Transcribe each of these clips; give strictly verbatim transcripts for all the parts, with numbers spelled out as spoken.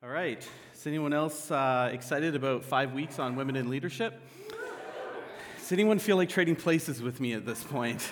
All right. Is anyone else uh, excited about five weeks on women in leadership? Does anyone feel like trading places with me at this point?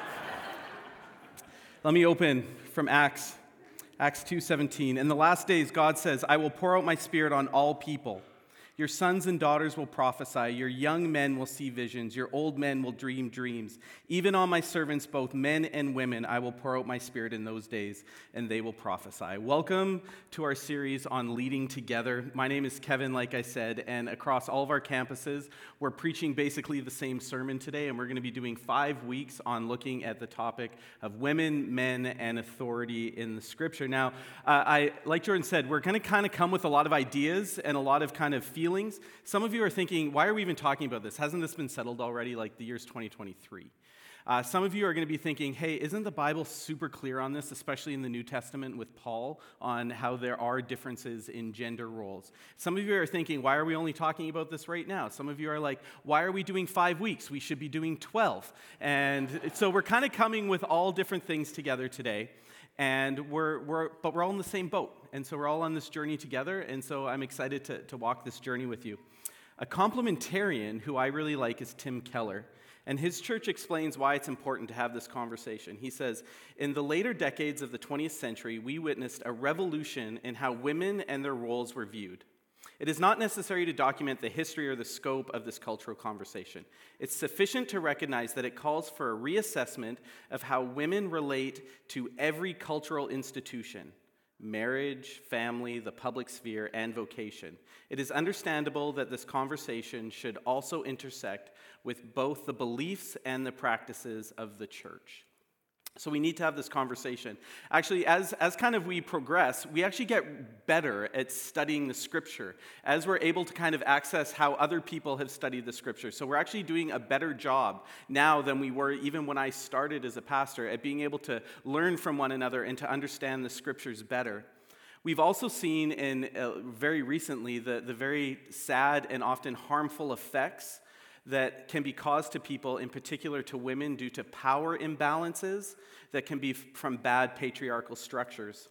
Let me open from Acts, Acts two seventeen. In the last days, God says, I will pour out my spirit on all people. Your sons and daughters will prophesy. Your young men will see visions. Your old men will dream dreams. Even on my servants, both men and women, I will pour out my spirit in those days, and they will prophesy. Welcome to our series on leading together. My name is Kevin, like I said, and across all of our campuses, we're preaching basically the same sermon today, and we're going to be doing five weeks on looking at the topic of women, men, and authority in the Scripture. Now, uh, I, like Jordan said, we're going to kind of come with a lot of ideas and a lot of kind of feelings. Some of you are thinking, why are we even talking about this? Hasn't this been settled already? Like the year's twenty twenty-three. Uh, some of you are going to be thinking, hey, isn't the Bible super clear on this, especially in the New Testament with Paul, on how there are differences in gender roles? Some of you are thinking, why are we only talking about this right now? Some of you are like, why are we doing five weeks? We should be doing twelve. And so we're kind of coming with all different things together today. And we're, we're, but we're all in the same boat. And so we're all on this journey together. And so I'm excited to, to walk this journey with you. A complementarian who I really like is Tim Keller. And his church explains why it's important to have this conversation. He says, in the later decades of the twentieth century, we witnessed a revolution in how women and their roles were viewed. It is not necessary to document the history or the scope of this cultural conversation. It's sufficient to recognize that it calls for a reassessment of how women relate to every cultural institution: marriage, family, the public sphere, and vocation. It is understandable that this conversation should also intersect with both the beliefs and the practices of the church. So we need to have this conversation. Actually, as, as kind of we progress, we actually get better at studying the Scripture as we're able to kind of access how other people have studied the Scripture. So we're actually doing a better job now than we were even when I started as a pastor at being able to learn from one another and to understand the Scriptures better. We've also seen in uh, very recently the, the very sad and often harmful effects that can be caused to people, in particular to women, due to power imbalances that can be from bad patriarchal structures.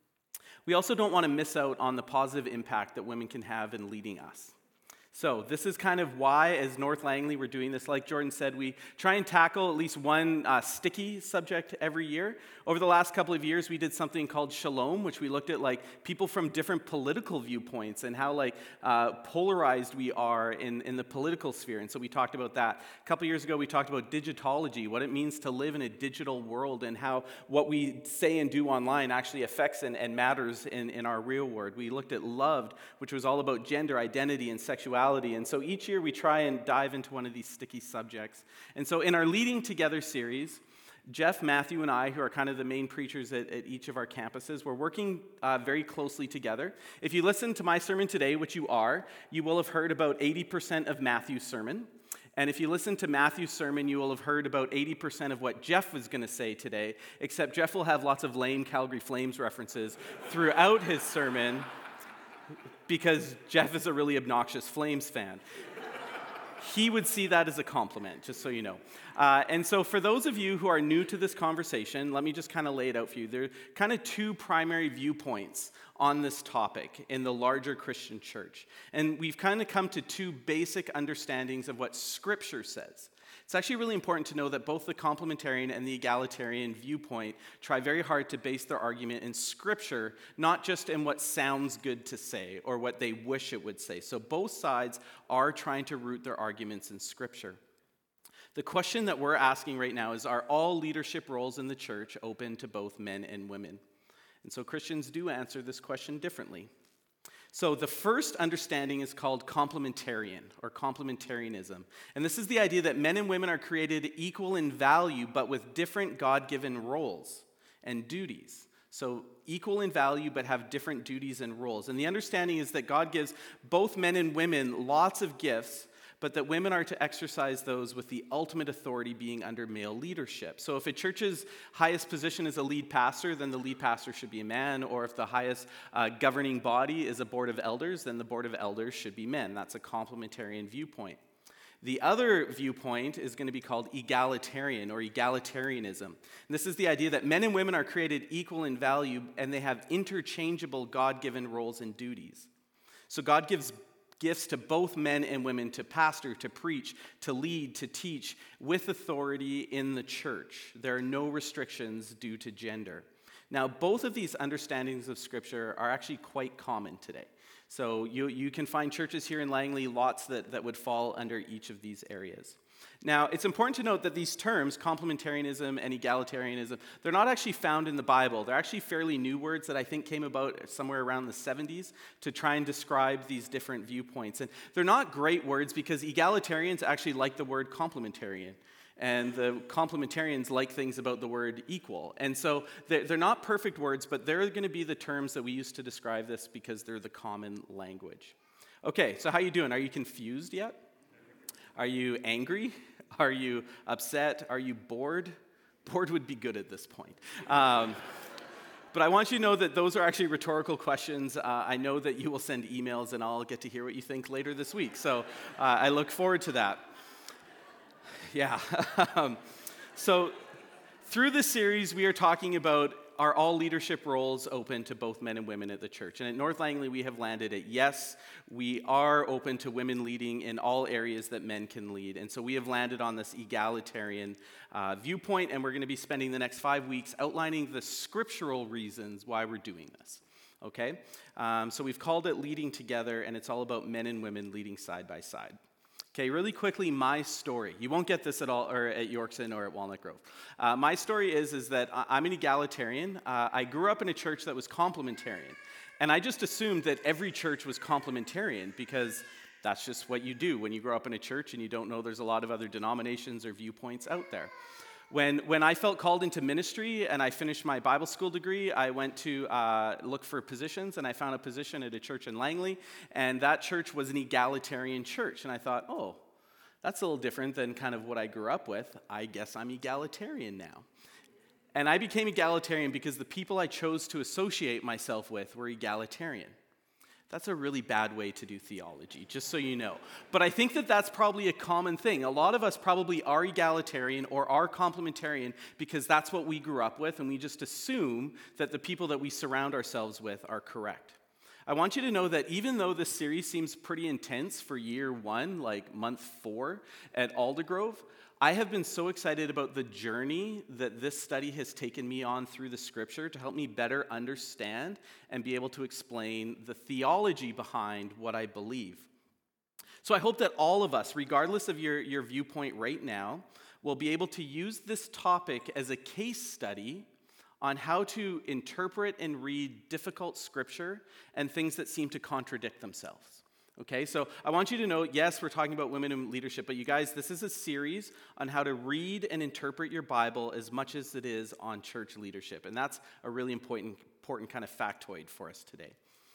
We also don't want to miss out on the positive impact that women can have in leading us. So this is kind of why, as North Langley, we're doing this. Like Jordan said, we try and tackle at least one uh, sticky subject every year. Over the last couple of years, we did something called Shalom, which we looked at like people from different political viewpoints and how like uh, polarized we are in, in the political sphere. And so we talked about that. A couple of years ago, we talked about digitology, what it means to live in a digital world and how what we say and do online actually affects and, and matters in, in our real world. We looked at Loved, which was all about gender identity and sexuality. And so each year we try and dive into one of these sticky subjects. And so in our Leading Together series, Jeff, Matthew, and I, who are kind of the main preachers at, at each of our campuses, we're working uh, very closely together. If you listen to my sermon today, which you are, you will have heard about eighty percent of Matthew's sermon. And if you listen to Matthew's sermon, you will have heard about eighty percent of what Jeff was going to say today, except Jeff will have lots of lame Calgary Flames references throughout his sermon, because Jeff is a really obnoxious Flames fan. He would see that as a compliment, just so you know. Uh, and so for those of you who are new to this conversation, let me just kind of lay it out for you. There are kind of two primary viewpoints on this topic in the larger Christian church. And we've kind of come to two basic understandings of what Scripture says. It's actually really important to know that both the complementarian and the egalitarian viewpoint try very hard to base their argument in Scripture, not just in what sounds good to say or what they wish it would say. So both sides are trying to root their arguments in Scripture. The question that we're asking right now is, are all leadership roles in the church open to both men and women? And so Christians do answer this question differently. So the first understanding is called complementarian or complementarianism. And this is the idea that men and women are created equal in value, but with different God-given roles and duties. So equal in value, but have different duties and roles. And the understanding is that God gives both men and women lots of gifts, but that women are to exercise those with the ultimate authority being under male leadership. So if a church's highest position is a lead pastor, then the lead pastor should be a man, or if the highest uh, governing body is a board of elders, then the board of elders should be men. That's a complementarian viewpoint. The other viewpoint is going to be called egalitarian or egalitarianism. And this is the idea that men and women are created equal in value and they have interchangeable God-given roles and duties. So God gives gifts to both men and women to pastor, to preach, to lead, to teach with authority in the church. There are no restrictions due to gender. Now, both of these understandings of Scripture are actually quite common today. So you, you can find churches here in Langley, lots that, that would fall under each of these areas. Now, it's important to note that these terms, complementarianism and egalitarianism, they're not actually found in the Bible. They're actually fairly new words that I think came about somewhere around the seventies to try and describe these different viewpoints. And they're not great words because egalitarians actually like the word complementarian. And the complementarians like things about the word equal. And so they're, they're not perfect words, but they're going to be the terms that we use to describe this because they're the common language. Okay, so how you doing? Are you confused yet? Are you angry? Are you upset? Are you bored? Bored would be good at this point. Um, but I want you to know that those are actually rhetorical questions. Uh, I know that you will send emails and I'll get to hear what you think later this week. So uh, I look forward to that. Yeah. um, so through this series, we are talking about, are all leadership roles open to both men and women at the church? And at North Langley, we have landed at yes, we are open to women leading in all areas that men can lead. And so we have landed on this egalitarian uh, viewpoint, and we're going to be spending the next five weeks outlining the scriptural reasons why we're doing this. Okay? Um, so we've called it Leading Together, and it's all about men and women leading side by side. Okay, really quickly, my story. You won't get this at all, or at Yorkson or at Walnut Grove. Uh, my story is, is that I'm an egalitarian. Uh, I grew up in a church that was complementarian. And I just assumed that every church was complementarian because that's just what you do when you grow up in a church and you don't know there's a lot of other denominations or viewpoints out there. When when I felt called into ministry and I finished my Bible school degree, I went to uh, look for positions, and I found a position at a church in Langley, and that church was an egalitarian church. And I thought, oh, that's a little different than kind of what I grew up with. I guess I'm egalitarian now. And I became egalitarian because the people I chose to associate myself with were egalitarian. That's a really bad way to do theology, just so you know. But I think that that's probably a common thing. A lot of us probably are egalitarian or are complementarian because that's what we grew up with, and we just assume that the people that we surround ourselves with are correct. I want you to know that even though this series seems pretty intense for year one, like month four at Aldergrove, I have been so excited about the journey that this study has taken me on through the scripture to help me better understand and be able to explain the theology behind what I believe. So I hope that all of us, regardless of your, your viewpoint right now, will be able to use this topic as a case study on how to interpret and read difficult scripture and things that seem to contradict themselves. Okay, so I want you to know, yes, we're talking about women in leadership, but you guys, this is a series on how to read and interpret your Bible as much as it is on church leadership. And that's a really important, important kind of factoid for us today.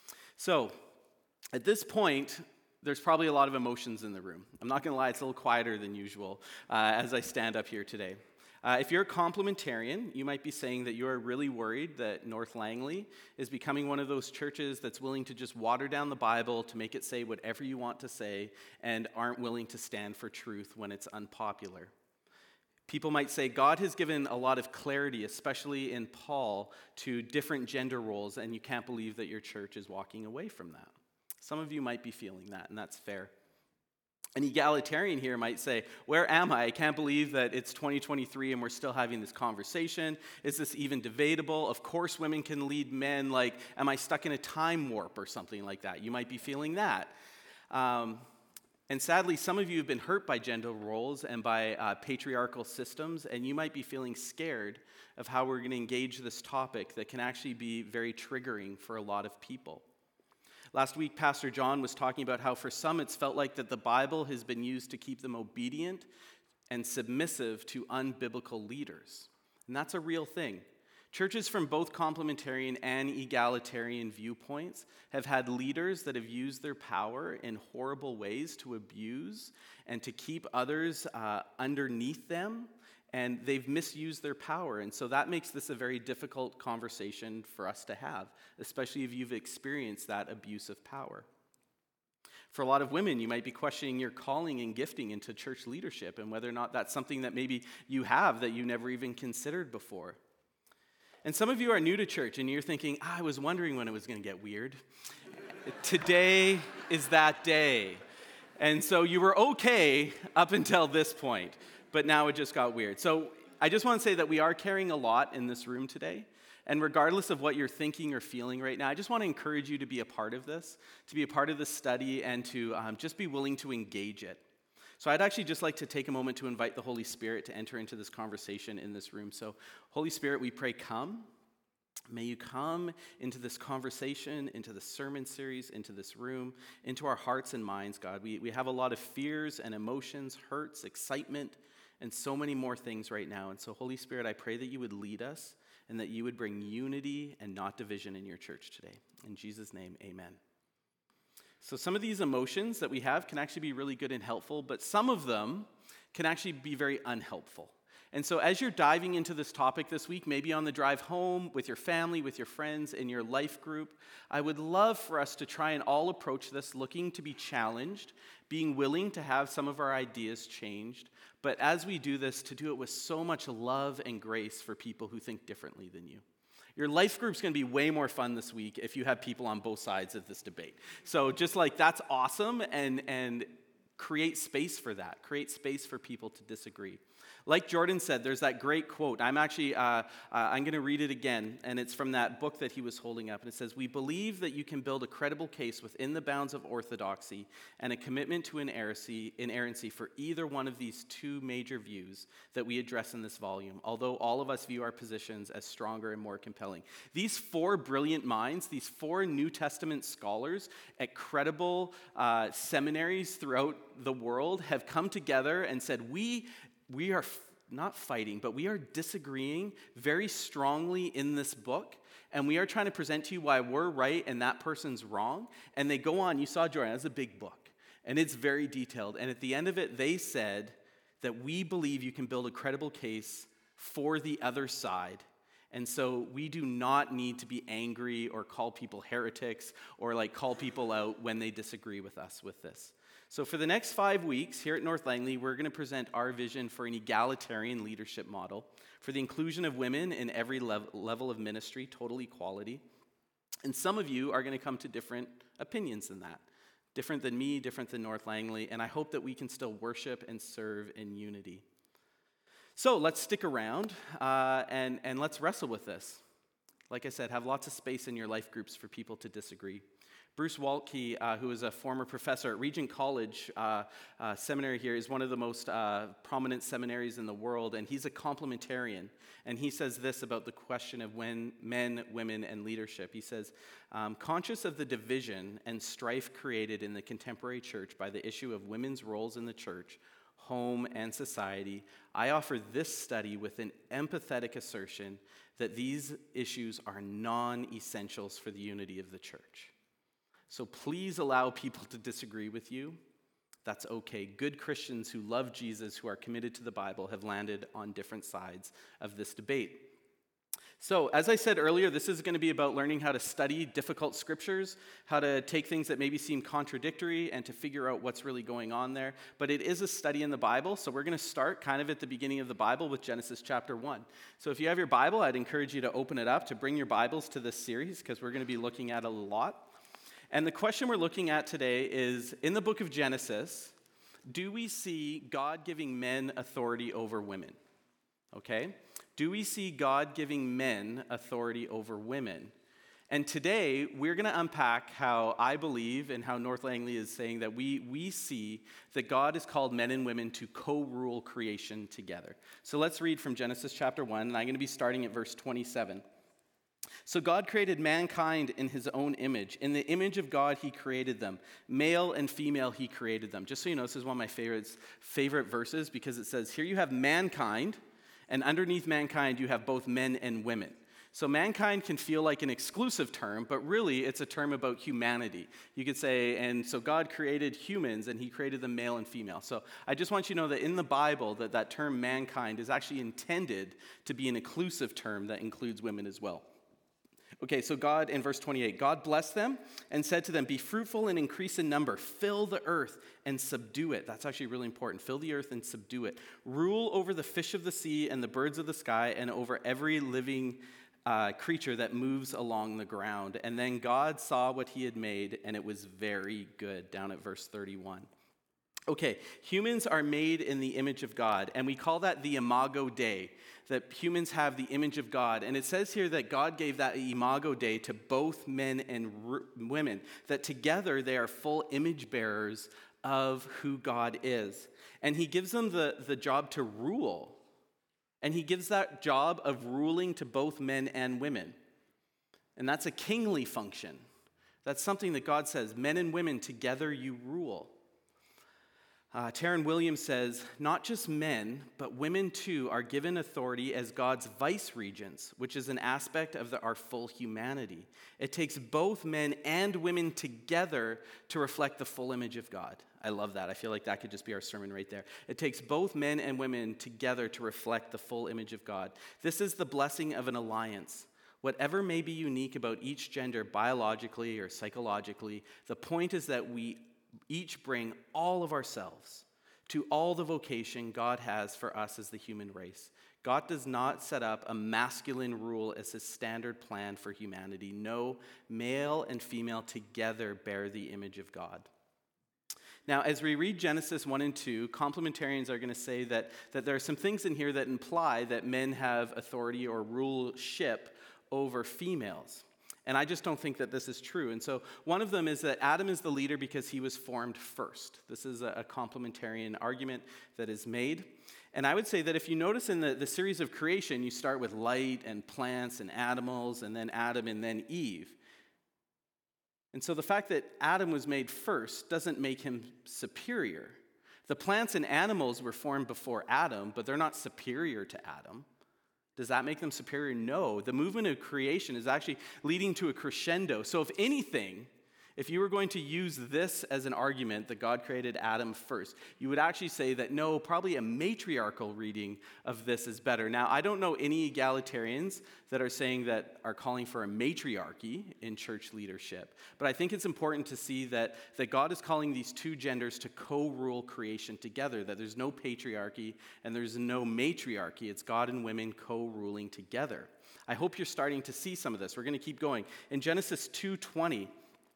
So at this point, there's probably a lot of emotions in the room. I'm not going to lie, it's a little quieter than usual uh, as I stand up here today. Uh, if you're a complementarian, you might be saying that you're really worried that North Langley is becoming one of those churches that's willing to just water down the Bible to make it say whatever you want to say and aren't willing to stand for truth when it's unpopular. People might say God has given a lot of clarity, especially in Paul, to different gender roles, and you can't believe that your church is walking away from that. Some of you might be feeling that, and that's fair. An egalitarian here might say, where am I? I can't believe that it's twenty twenty-three and we're still having this conversation. Is this even debatable? Of course women can lead men. Like, am I stuck in a time warp or something like that? You might be feeling that. Um, and sadly, some of you have been hurt by gender roles and by uh, patriarchal systems, and you might be feeling scared of how we're going to engage this topic that can actually be very triggering for a lot of people. Last week, Pastor John was talking about how for some it's felt like that the Bible has been used to keep them obedient and submissive to unbiblical leaders. And that's a real thing. Churches from both complementarian and egalitarian viewpoints have had leaders that have used their power in horrible ways to abuse and to keep others uh, underneath them, and they've misused their power. And so that makes this a very difficult conversation for us to have, especially if you've experienced that abuse of power. For a lot of women, you might be questioning your calling and gifting into church leadership and whether or not that's something that maybe you have that you never even considered before. And some of you are new to church and you're thinking, ah, I was wondering when it was going to get weird. Today is that day. And so you were okay up until this point, but now it just got weird. So I just want to say that we are carrying a lot in this room today. And regardless of what you're thinking or feeling right now, I just want to encourage you to be a part of this, to be a part of this study, and to um, just be willing to engage it. So I'd actually just like to take a moment to invite the Holy Spirit to enter into this conversation in this room. So Holy Spirit, we pray, come. May you come into this conversation, into the sermon series, into this room, into our hearts and minds, God. We, we have a lot of fears and emotions, hurts, excitement, and so many more things right now. And so Holy Spirit, I pray that you would lead us and that you would bring unity and not division in your church today. In Jesus' name, amen. So some of these emotions that we have can actually be really good and helpful, but some of them can actually be very unhelpful. And so as you're diving into this topic this week, maybe on the drive home, with your family, with your friends, in your life group, I would love for us to try and all approach this looking to be challenged, being willing to have some of our ideas changed, but as we do this, to do it with so much love and grace for people who think differently than you. Your life group's going to be way more fun this week if you have people on both sides of this debate. So just like that's awesome, and, and create space for that. Create space for people to disagree. Like Jordan said, there's that great quote. I'm actually, uh, uh, I'm going to read it again, and it's from that book that he was holding up. And it says, "We believe that you can build a credible case within the bounds of orthodoxy and a commitment to inerrancy, inerrancy for either one of these two major views that we address in this volume, although all of us view our positions as stronger and more compelling." These four brilliant minds, these four New Testament scholars at credible uh, seminaries throughout the world have come together and said, we We are f- not fighting, but we are disagreeing very strongly in this book, and we are trying to present to you why we're right and that person's wrong. And they go on, you saw Jordan, that's a big book, and it's very detailed. And at the end of it, they said that we believe you can build a credible case for the other side. And so we do not need to be angry or call people heretics or like call people out when they disagree with us with this. So for the next five weeks here at North Langley, we're going to present our vision for an egalitarian leadership model, for the inclusion of women in every lev- level of ministry, total equality. And some of you are going to come to different opinions than that, different than me, different than North Langley, and I hope that we can still worship and serve in unity. So let's stick around uh, and, and let's wrestle with this. Like I said, have lots of space in your life groups for people to disagree. Bruce Waltke, uh, who is a former professor at Regent College uh, uh, Seminary here, is one of the most uh, prominent seminaries in the world, and he's a complementarian. And he says this about the question of when men, women, and leadership. He says, um, conscious of the division and strife created in the contemporary church by the issue of women's roles in the church, home, and society, I offer this study with an empathetic assertion that these issues are non-essentials for the unity of the church. So please allow people to disagree with you. That's okay. Good Christians who love Jesus, who are committed to the Bible, have landed on different sides of this debate. So, as I said earlier, this is going to be about learning how to study difficult scriptures, how to take things that maybe seem contradictory and to figure out what's really going on there. But it is a study in the Bible, so we're going to start kind of at the beginning of the Bible with Genesis chapter one. So if you have your Bible, I'd encourage you to open it up, to bring your Bibles to this series, because we're going to be looking at a lot. And the question we're looking at today is, in the book of Genesis, do we see God giving men authority over women? Okay? Do we see God giving men authority over women? And today, we're going to unpack how I believe and how North Langley is saying that we, we see that God has called men and women to co-rule creation together. So let's read from Genesis chapter one, and I'm going to be starting at verse twenty-seven. So God created mankind in his own image. In the image of God, he created them. Male and female, he created them. Just so you know, this is one of my favorites, favorite verses, because it says, here you have mankind, and underneath mankind, you have both men and women. So mankind can feel like an exclusive term, but really it's a term about humanity. You could say, and so God created humans, and he created them male and female. So I just want you to know that in the Bible, that that term mankind is actually intended to be an inclusive term that includes women as well. Okay, so God, in verse twenty-eight, God blessed them and said to them, be fruitful and increase in number, fill the earth and subdue it. That's actually really important. Fill the earth and subdue it. Rule over the fish of the sea and the birds of the sky and over every living uh, creature that moves along the ground. And then God saw what he had made, and it was very good, down at verse thirty-one. Okay, humans are made in the image of God, and we call that the Imago Dei, that humans have the image of God. And it says here that God gave that Imago Dei to both men and r- women, that together they are full image bearers of who God is. And he gives them the, the job to rule, and he gives that job of ruling to both men and women. And that's a kingly function. That's something that God says, men and women, together you rule. Uh, Taryn Williams says, not just men, but women too are given authority as God's vice regents, which is an aspect of the, our full humanity. It takes both men and women together to reflect the full image of God. I love that. I feel like that could just be our sermon right there. It takes both men and women together to reflect the full image of God. This is the blessing of an alliance. Whatever may be unique about each gender biologically or psychologically, the point is that we each bring all of ourselves to all the vocation God has for us as the human race. God does not set up a masculine rule as his standard plan for humanity. No, male and female together bear the image of God. Now, as we read Genesis one and two, complementarians are going to say that, that there are some things in here that imply that men have authority or ruleship over females. And I just don't think that this is true. And so one of them is that Adam is the leader because he was formed first. This is a complementarian argument that is made. And I would say that if you notice in the, the series of creation, you start with light and plants and animals, and then Adam and then Eve. And so the fact that Adam was made first doesn't make him superior. The plants and animals were formed before Adam, but they're not superior to Adam. Does that make them superior? No. The movement of creation is actually leading to a crescendo. So if anything, if you were going to use this as an argument that God created Adam first, you would actually say that no, probably a matriarchal reading of this is better. Now, I don't know any egalitarians that are saying that are calling for a matriarchy in church leadership, but I think it's important to see that, that God is calling these two genders to co-rule creation together, that there's no patriarchy and there's no matriarchy. It's God and women co-ruling together. I hope you're starting to see some of this. We're going to keep going. In Genesis two twenty,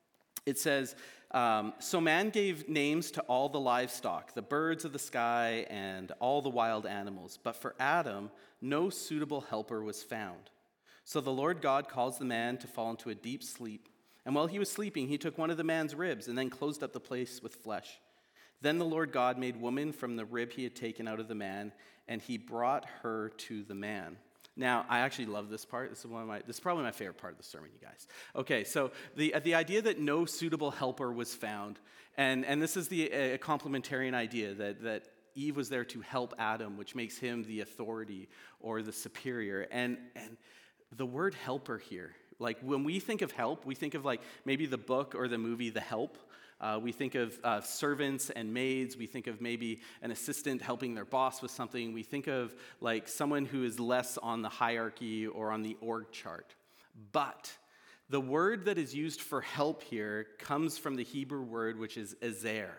it says, um, so man gave names to all the livestock, the birds of the sky, and all the wild animals. But for Adam, no suitable helper was found. So the Lord God caused the man to fall into a deep sleep. And while he was sleeping, he took one of the man's ribs and then closed up the place with flesh. Then the Lord God made woman from the rib he had taken out of the man, and he brought her to the man. Now, I actually love this part. This is one of my. This is probably my favorite part of the sermon, you guys. Okay, so the the idea that no suitable helper was found, and and this is the a complementarian idea that that Eve was there to help Adam, which makes him the authority or the superior. And and the word helper here, like when we think of help, we think of like maybe the book or the movie The Help. Uh, we think of uh, servants and maids. We think of maybe an assistant helping their boss with something. We think of like someone who is less on the hierarchy or on the org chart. But the word that is used for help here comes from the Hebrew word, which is ezer.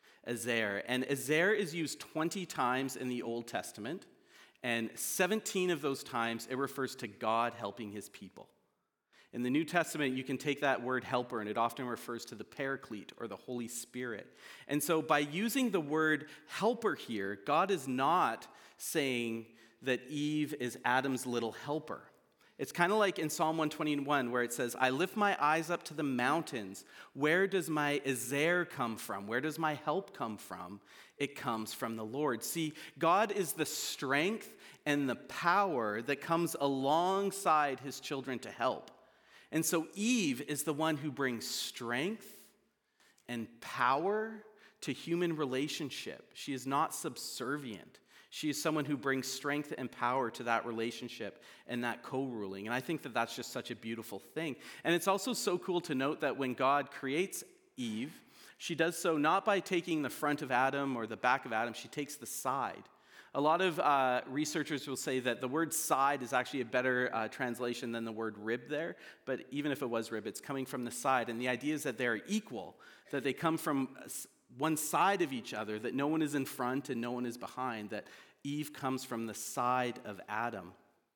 Ezer. And ezer is used twenty times in the Old Testament, and seventeen of those times it refers to God helping his people. In the New Testament, you can take that word helper, and it often refers to the Paraclete or the Holy Spirit. And so by using the word helper here, God is not saying that Eve is Adam's little helper. It's kind of like in Psalm one twenty-one where it says, I lift my eyes up to the mountains. Where does my ezer come from? Where does my help come from? It comes from the Lord. See, God is the strength and the power that comes alongside his children to help. And so Eve is the one who brings strength and power to human relationship. She is not subservient. She is someone who brings strength and power to that relationship and that co-ruling. And I think that that's just such a beautiful thing. And it's also so cool to note that when God creates Eve, she does so not by taking the front of Adam or the back of Adam. She takes the side. A lot of uh, researchers will say that the word side is actually a better uh, translation than the word rib there, but even if it was rib, it's coming from the side, and the idea is that they're equal, that they come from one side of each other, that no one is in front and no one is behind, that Eve comes from the side of Adam.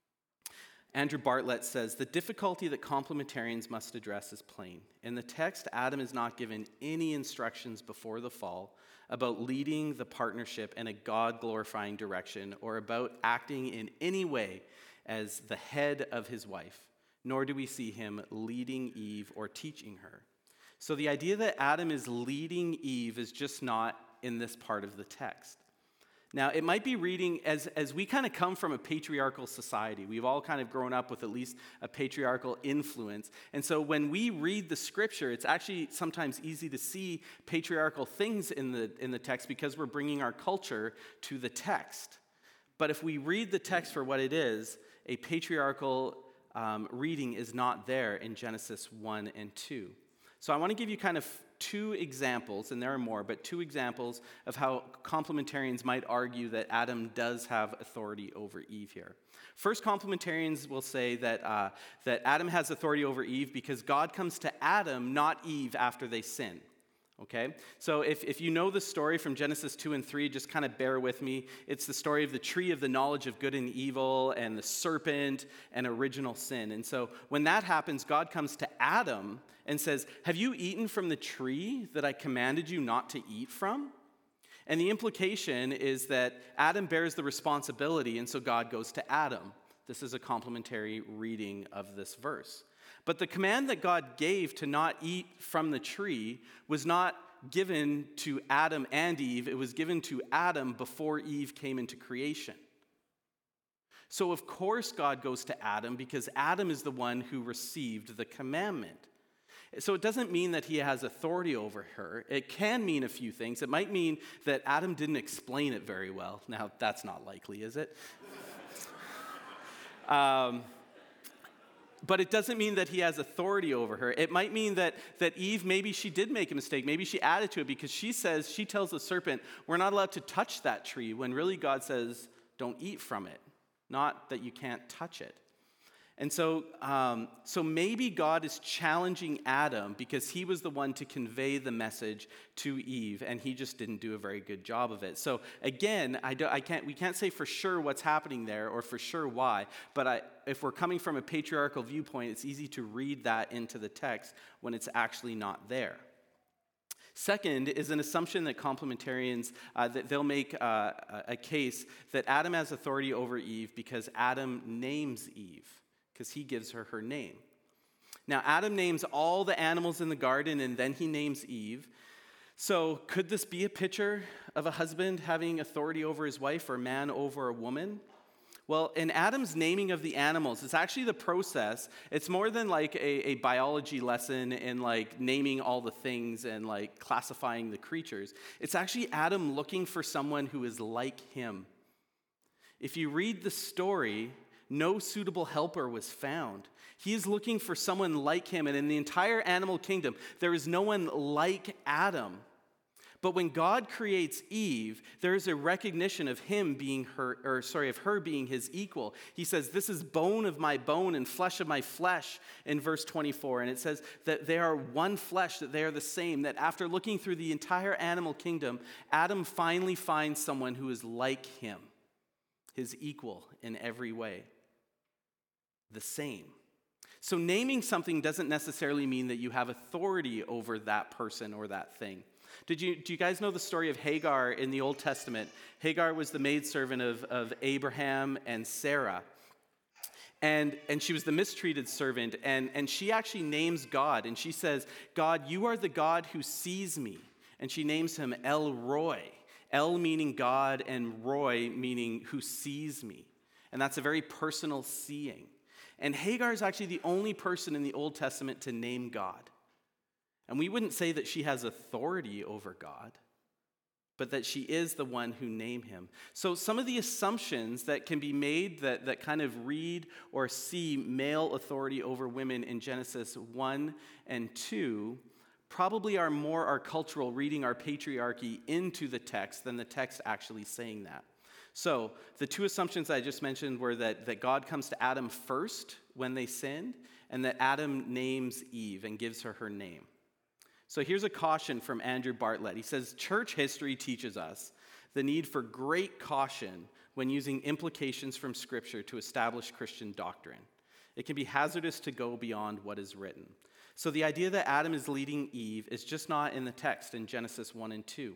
Andrew Bartlett says, the difficulty that complementarians must address is plain. In the text, Adam is not given any instructions before the fall about leading the partnership in a God-glorifying direction or about acting in any way as the head of his wife, nor do we see him leading Eve or teaching her. So the idea that Adam is leading Eve is just not in this part of the text. Now, it might be reading, as, as we kind of come from a patriarchal society, we've all kind of grown up with at least a patriarchal influence. And so when we read the scripture, it's actually sometimes easy to see patriarchal things in the, in the text because we're bringing our culture to the text. But if we read the text for what it is, a patriarchal um, reading is not there in Genesis one and two. So I want to give you kind of two examples, and there are more, but two examples of how complementarians might argue that Adam does have authority over Eve here. First, complementarians will say that, uh, that Adam has authority over Eve because God comes to Adam, not Eve, after they sin. Okay? So if, if you know the story from Genesis two and three, just kind of bear with me. It's the story of the tree of the knowledge of good and evil and the serpent and original sin. And so when that happens, God comes to Adam and says, have you eaten from the tree that I commanded you not to eat from? And the implication is that Adam bears the responsibility, and so God goes to Adam. This is a complementary reading of this verse. But the command that God gave to not eat from the tree was not given to Adam and Eve. It was given to Adam before Eve came into creation. So of course God goes to Adam because Adam is the one who received the commandment. So it doesn't mean that he has authority over her. It can mean a few things. It might mean that Adam didn't explain it very well. Now, that's not likely, is it? um, but it doesn't mean that he has authority over her. It might mean that, that Eve, maybe she did make a mistake. Maybe she added to it because she says, she tells the serpent, we're not allowed to touch that tree, when really God says, don't eat from it, not that you can't touch it. And so, um, so maybe God is challenging Adam because he was the one to convey the message to Eve, and he just didn't do a very good job of it. So again, I, do, I can't, we can't say for sure what's happening there or for sure why, but I, if we're coming from a patriarchal viewpoint, it's easy to read that into the text when it's actually not there. Second is an assumption that complementarians, uh, that they'll make uh, a case that Adam has authority over Eve because Adam names Eve, because he gives her her name. Now, Adam names all the animals in the garden, and then he names Eve. So could this be a picture of a husband having authority over his wife or a man over a woman? Well, in Adam's naming of the animals, it's actually the process. It's more than like a, a biology lesson in like naming all the things and like classifying the creatures. It's actually Adam looking for someone who is like him. If you read the story, no suitable helper was found. He is looking for someone like him, and in the entire animal kingdom, there is no one like Adam. But when God creates Eve, there is a recognition of him being her, or sorry, of her being his equal. He says, "This is bone of my bone and flesh of my flesh," in verse twenty-four. And it says that they are one flesh, that they are the same. That after looking through the entire animal kingdom, Adam finally finds someone who is like him, his equal in every way. The same. So naming something doesn't necessarily mean that you have authority over that person or that thing. Did you, do you guys know the story of Hagar in the Old Testament? Hagar was the maidservant of, of Abraham and Sarah. And, and she was the mistreated servant. And, and she actually names God. And she says, "God, you are the God who sees me." And she names him El Roi. El meaning God and Roy meaning who sees me. And that's a very personal seeing. And Hagar is actually the only person in the Old Testament to name God. And we wouldn't say that she has authority over God, but that she is the one who named him. So some of the assumptions that can be made that, that kind of read or see male authority over women in Genesis one and two probably are more our cultural reading our patriarchy into the text than the text actually saying that. So the two assumptions I just mentioned were that, that God comes to Adam first when they sinned, and that Adam names Eve and gives her her name. So here's a caution from Andrew Bartlett. He says, church history teaches us the need for great caution when using implications from Scripture to establish Christian doctrine. It can be hazardous to go beyond what is written. So the idea that Adam is leading Eve is just not in the text in Genesis one and two.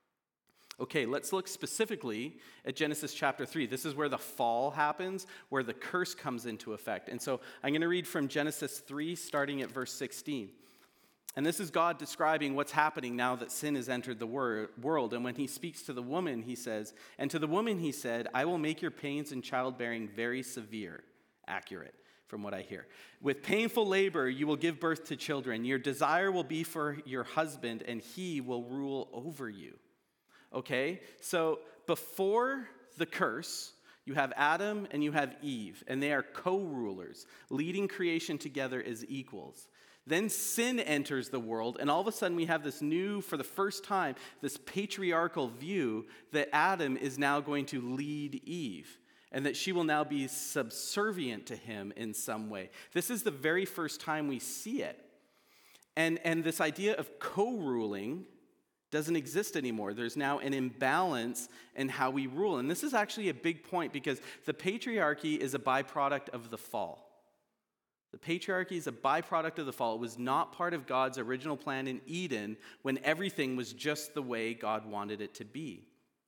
Okay, let's look specifically at Genesis chapter three. This is where the fall happens, where the curse comes into effect. And so I'm going to read from Genesis three, starting at verse sixteen. And this is God describing what's happening now that sin has entered the wor- world. And when he speaks to the woman, he says, and to the woman he said, I will make your pains in childbearing very severe. Accurate, from what I hear. With painful labor, you will give birth to children. Your desire will be for your husband, and he will rule over you. Okay, so before the curse, you have Adam and you have Eve, and they are co-rulers, leading creation together as equals. Then sin enters the world, and all of a sudden we have this new, for the first time, this patriarchal view that Adam is now going to lead Eve, and that she will now be subservient to him in some way. This is the very first time we see it. And, and this idea of co-ruling doesn't exist anymore. There's now an imbalance in how we rule. And this is actually a big point because the patriarchy is a byproduct of the fall. The patriarchy is a byproduct of the fall. It was not part of God's original plan in Eden when everything was just the way God wanted it to be.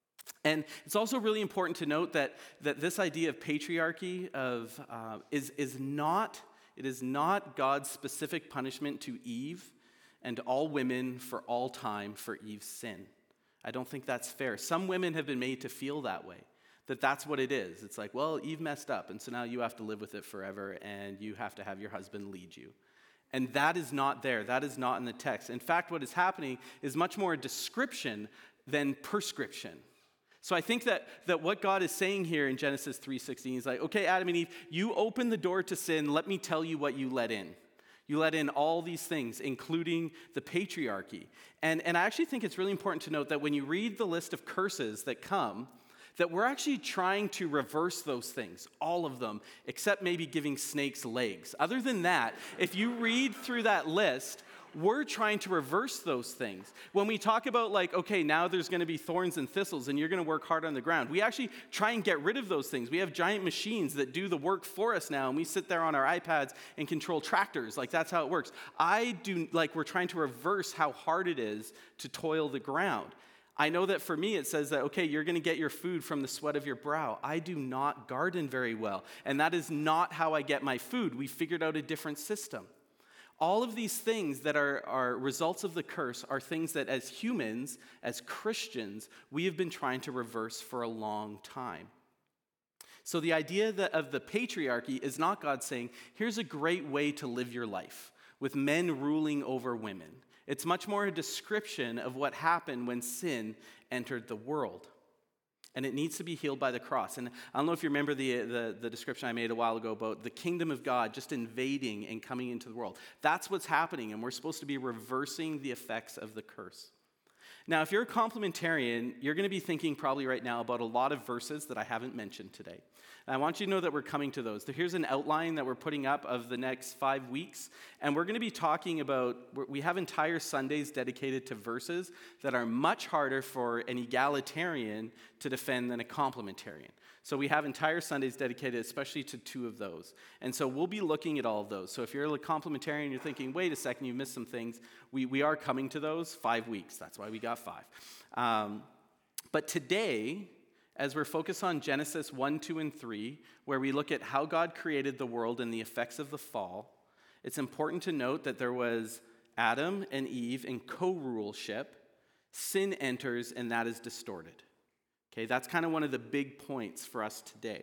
And it's also really important to note that, that this idea of patriarchy of, uh, is, is not, it is not God's specific punishment to Eve and all women for all time for Eve's sin. I don't think that's fair. Some women have been made to feel that way, that that's what it is. It's like, well, Eve messed up, and so now you have to live with it forever, and you have to have your husband lead you. And that is not there. That is not in the text. In fact, what is happening is much more a description than prescription. So I think that, that what God is saying here in Genesis three sixteen is like, okay, Adam and Eve, you opened the door to sin. Let me tell you what you let in. You let in all these things, including the patriarchy. And, and I actually think it's really important to note that when you read the list of curses that come, that we're actually trying to reverse those things, all of them, except maybe giving snakes legs. Other than that, if you read through that list, we're trying to reverse those things. When we talk about like, okay, now there's going to be thorns and thistles and you're going to work hard on the ground, we actually try and get rid of those things. We have giant machines that do the work for us now, and we sit there on our iPads and control tractors. Like, that's how it works. I do, like, we're trying to reverse how hard it is to toil the ground. I know that for me, it says that, okay, you're going to get your food from the sweat of your brow. I do not garden very well, and that is not how I get my food. We figured out a different system. All of these things that are, are results of the curse are things that as humans, as Christians, we have been trying to reverse for a long time. So the idea that of the patriarchy is not God saying, here's a great way to live your life, with men ruling over women. It's much more a description of what happened when sin entered the world. And it needs to be healed by the cross. And I don't know if you remember the, the, the description I made a while ago about the kingdom of God just invading and coming into the world. That's what's happening, and we're supposed to be reversing the effects of the curse. Now, if you're a complementarian, you're going to be thinking probably right now about a lot of verses that I haven't mentioned today. And I want you to know that we're coming to those. So here's an outline that we're putting up of the next five weeks. And we're going to be talking about, we have entire Sundays dedicated to verses that are much harder for an egalitarian to defend than a complementarian. So we have entire Sundays dedicated especially to two of those. And so we'll be looking at all of those. So if you're a complementarian and you're thinking, wait a second, you missed some things, we, we are coming to those five weeks. That's why we got five. Um, but today, as we're focused on Genesis one, two, and three, where we look at how God created the world and the effects of the fall, it's important to note that there was Adam and Eve in co-ruleship. Sin enters, and that is distorted. Okay, that's kind of one of the big points for us today.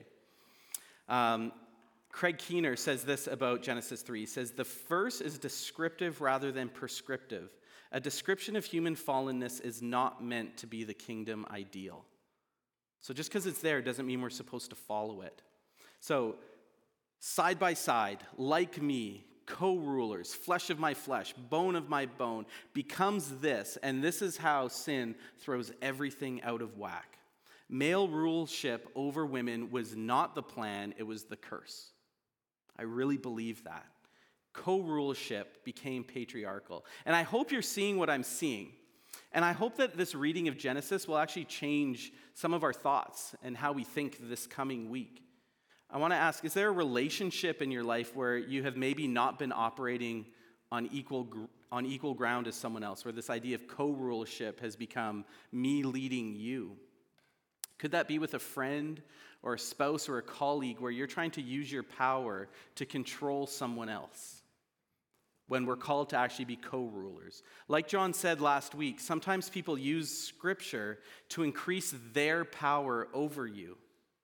Um, Craig Keener says this about Genesis three. He says, the verse is descriptive rather than prescriptive. A description of human fallenness is not meant to be the kingdom ideal. So just because it's there doesn't mean we're supposed to follow it. So side by side, like me, co-rulers, flesh of my flesh, bone of my bone, becomes this, and this is how sin throws everything out of whack. Male ruleship over women was not the plan, it was the curse. I really believe that. Co-ruleship became patriarchal. And I hope you're seeing what I'm seeing. And I hope that this reading of Genesis will actually change some of our thoughts and how we think this coming week. I want to ask, is there a relationship in your life where you have maybe not been operating on equal on equal ground as someone else, where this idea of co-ruleship has become me leading you? Could that be with a friend or a spouse or a colleague where you're trying to use your power to control someone else when we're called to actually be co-rulers? Like John said last week, sometimes people use Scripture to increase their power over you.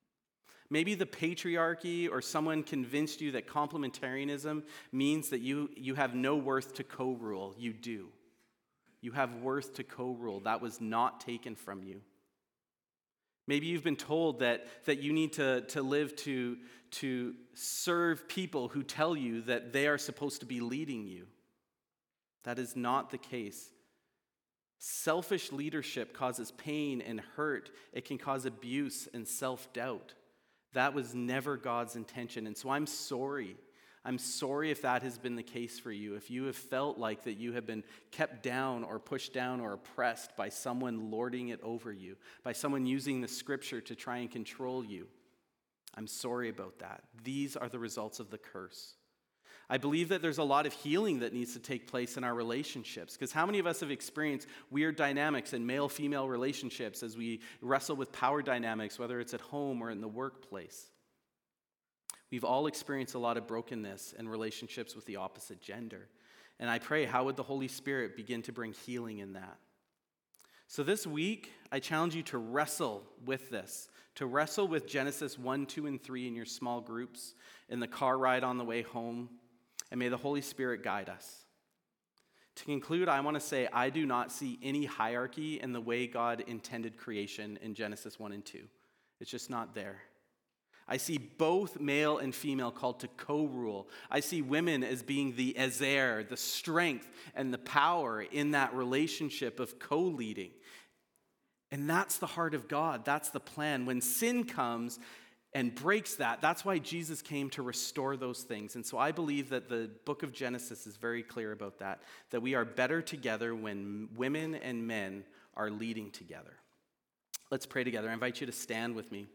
Maybe the patriarchy or someone convinced you that complementarianism means that you, you have no worth to co-rule. You do. You have worth to co-rule. That was not taken from you. Maybe you've been told that, that you need to, to live to, to serve people who tell you that they are supposed to be leading you. That is not the case. Selfish leadership causes pain and hurt. It can cause abuse and self-doubt. That was never God's intention. And so I'm sorry. I'm sorry if that has been the case for you, if you have felt like that you have been kept down or pushed down or oppressed by someone lording it over you, by someone using the Scripture to try and control you. I'm sorry about that. These are the results of the curse. I believe that there's a lot of healing that needs to take place in our relationships, because how many of us have experienced weird dynamics in male-female relationships as we wrestle with power dynamics, whether it's at home or in the workplace? We've all experienced a lot of brokenness in relationships with the opposite gender. And I pray, how would the Holy Spirit begin to bring healing in that? So this week, I challenge you to wrestle with this, to wrestle with Genesis one, two, and three in your small groups, in the car ride on the way home, and may the Holy Spirit guide us. To conclude, I want to say I do not see any hierarchy in the way God intended creation in Genesis one and two. It's just not there. I see both male and female called to co-rule. I see women as being the ezer, the strength and the power in that relationship of co-leading. And that's the heart of God. That's the plan. When sin comes and breaks that, that's why Jesus came to restore those things. And so I believe that the book of Genesis is very clear about that, that we are better together when women and men are leading together. Let's pray together. I invite you to stand with me.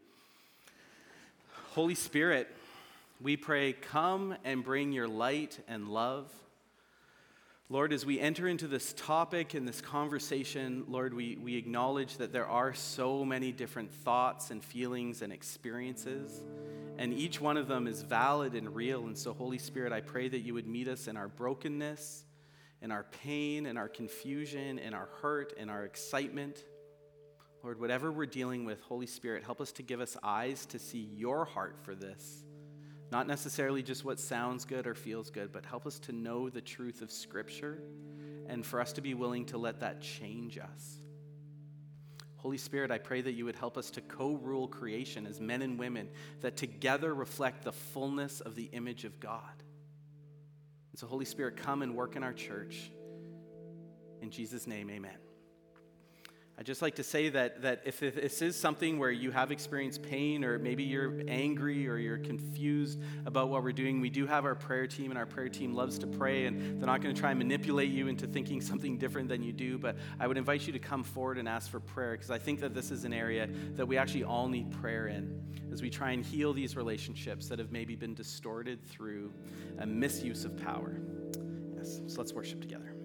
Holy Spirit, we pray, come and bring your light and love. Lord, as we enter into this topic and this conversation, Lord, we, we acknowledge that there are so many different thoughts and feelings and experiences, and each one of them is valid and real. And so, Holy Spirit, I pray that you would meet us in our brokenness, in our pain, in our confusion, in our hurt, in our excitement. Lord, whatever we're dealing with, Holy Spirit, help us to give us eyes to see your heart for this. Not necessarily just what sounds good or feels good, but help us to know the truth of Scripture and for us to be willing to let that change us. Holy Spirit, I pray that you would help us to co-rule creation as men and women that together reflect the fullness of the image of God. And so, Holy Spirit, come and work in our church. In Jesus' name, amen. I'd just like to say that, that if this is something where you have experienced pain, or maybe you're angry or you're confused about what we're doing, we do have our prayer team, and our prayer team loves to pray, and they're not going to try and manipulate you into thinking something different than you do, but I would invite you to come forward and ask for prayer, because I think that this is an area that we actually all need prayer in as we try and heal these relationships that have maybe been distorted through a misuse of power. Yes, so let's worship together.